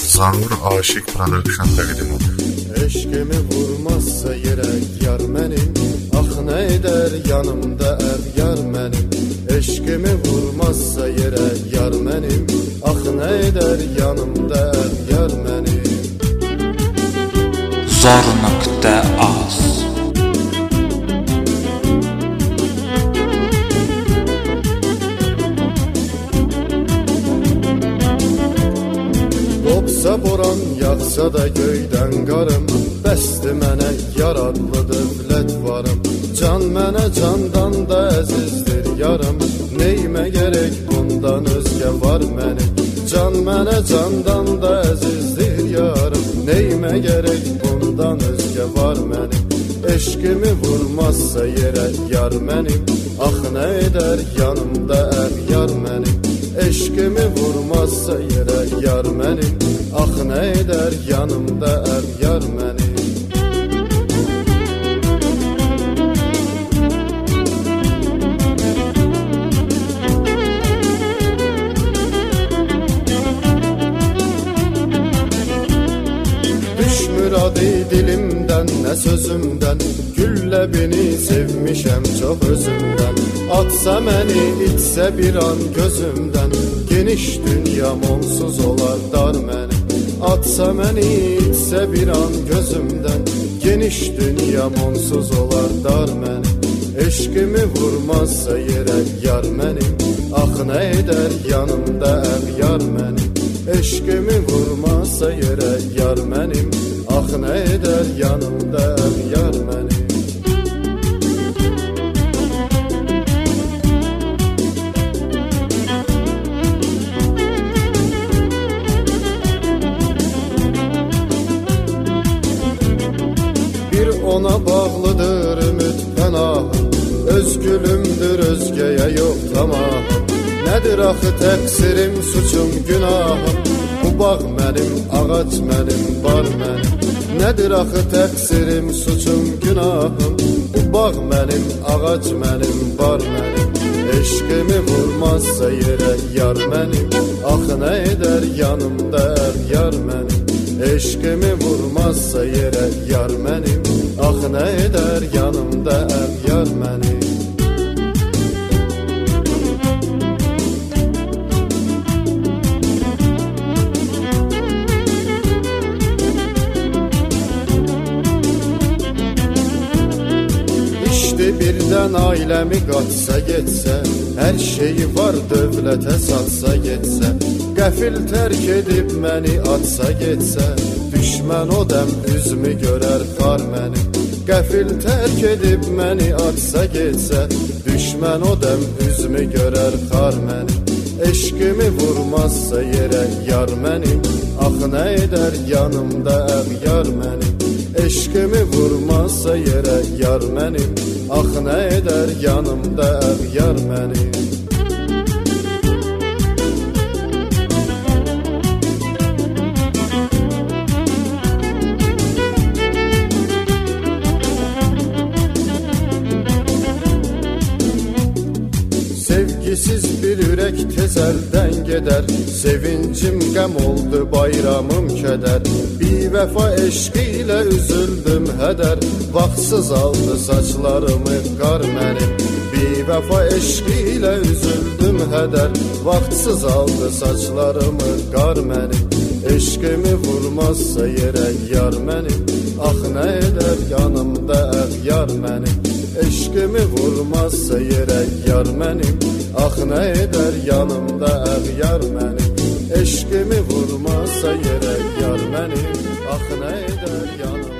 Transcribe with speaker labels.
Speaker 1: Zangur Aşık Production təqdim edir.
Speaker 2: Eşkimi vurmazsa yerə yar mənim, ax nə edər yanımda əv yar mənim. Eşkimi vurmazsa yerə yar mənim, ax nə edər yanımda əv yar mənim.
Speaker 3: Zor.az
Speaker 2: Qopsa boran, yağsa da göydən qarım, bəsdi mənə yar adlı dövlət varım. Can mənə candan da əzizdir yarım, neymə gerek bundan özgə var mənim. Can mənə candan da əzizdir yarım, neymə gerek bundan özgə var mənim. Eşkimi vurmazsa yerə yar mənim, ax nə edər yanımda əv yar mənim. Eşkimi vurmazsa yerə yar mənim, ax nə edər yanımda əv yar mənim. Düşmür adı dilimdən, nə sözümdən, güllə beni sevmişəm çox özümdən. Atsa məni, itsə bir an gözümdən, geniş dünyam onsuz olar dar mənim. Atsa məni, itsə bir an gözümdən, geniş dünyam onsuz olar dar mənim. Eşkimi vurmazsa yerə yar mənim, ax nə edər yanımda əv yar mənim. Eşkimi vurmazsa yerə yar mənim, ax nə edər yanımda əv yar mənim. Bir ona bağlıdır ümid pənahım, öz gülümdür özgəyə yox tamahım. Nədir axı təqsirim, suçum, günahım, bu bağ mənim, ağac mənim, bar mənim. Nədir axı təqsirim, suçum, günahım, bu bağ mənim, ağac mənim, bar mənim. Eşkimi vurmazsa yerə yar mənim, ax nə edər yanımda əv yar mənim. Eşkimi vurmazsa yerə yar mənim, ax nə edər yanımda əv yar mənim. Birdən ailəmi qaçsa getsə, hər şeyi var dövlətə satsa getsə, qəfil tərk edib məni atsa getsə, düşmən o dəm üzümü görər xar mənim. Qəfil tərk edib məni atsa getsə, düşmən o dəm üzümü görər xar mənim. Eşkimi vurmazsa yerə yar mənim, ax nə edər yanımda əv yar mənim. Eşkimi vurmazsa yerə yar mənim, ax nə edər yanımda əv yar mənim. Sevgisiz bir ürək tez əldən gedər, sevincim qəm oldu, bayramım kədər. Bivəfa eşqi ilə üzüldüm hədər, vaxtsız aldı saçlarımı qar mənim. Bivəfa eşqi ilə üzüldüm hədər, vaxtsız aldı saçlarımı qar mənim. Eşkimi vurmazsa yerə yar mənim, ax nə edər yanımda əv yar mənim. Eşkimi vurmazsa yerə yar mənim, ax nə edər yanımda əv yar mənim. Eşkimi vurmazsa yerə yar mənim, ax nə edər yanımda